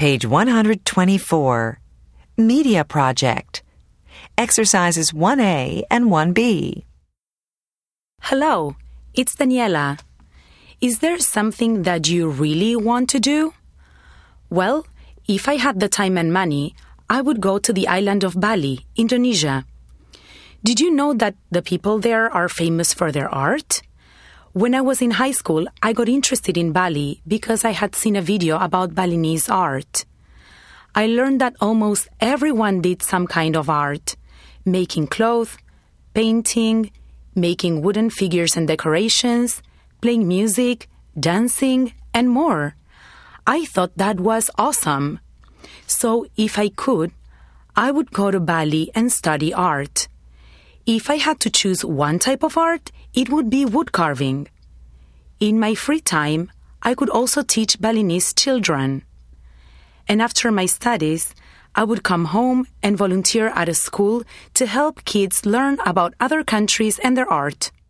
Page 124. Media Project. Exercises 1A and 1B. Hello, it's Daniela. Is there something that you really want to do? Well, if I had the time and money, I would go to the island of Bali, Indonesia. Did you know that the people there are famous for their art? When I was in high school, I got interested in Bali because I had seen a video about Balinese art. I learned that almost everyone did some kind of art, making clothes, painting, making wooden figures and decorations, playing music, dancing, and more. I thought that was awesome. So if I could, I would go to Bali and study art. If I had to choose one type of art, it would be wood carving. In my free time, I could also teach Balinese children. And after my studies, I would come home and volunteer at a school to help kids learn about other countries and their art.